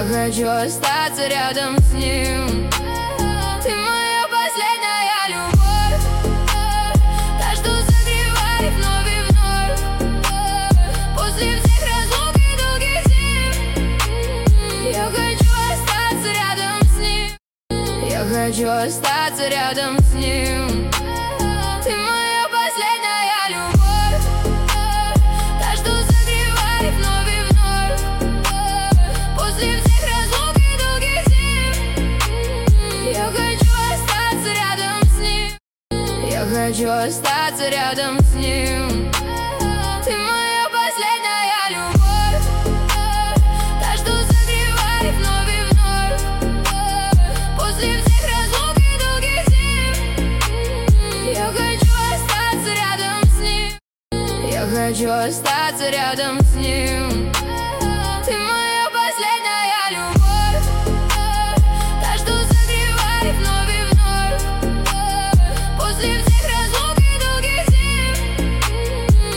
хочу остаться рядом с ним. Ты моя последняя любовь, та, что согревает вновь и вновь. После всех разлук и долгих зим я хочу остаться рядом с ним. Я хочу остаться рядом с ним. Ты моя последняя любовь, та, что согревает вновь и вновь. После всех разлук и долгих зим я хочу остаться рядом с ним. Я хочу остаться рядом с ним. Ты моя последняя любовь, та, что согревает вновь и вновь. После всех разлук и долгих зим я хочу остаться рядом с ним. Я хочу остаться рядом с ним.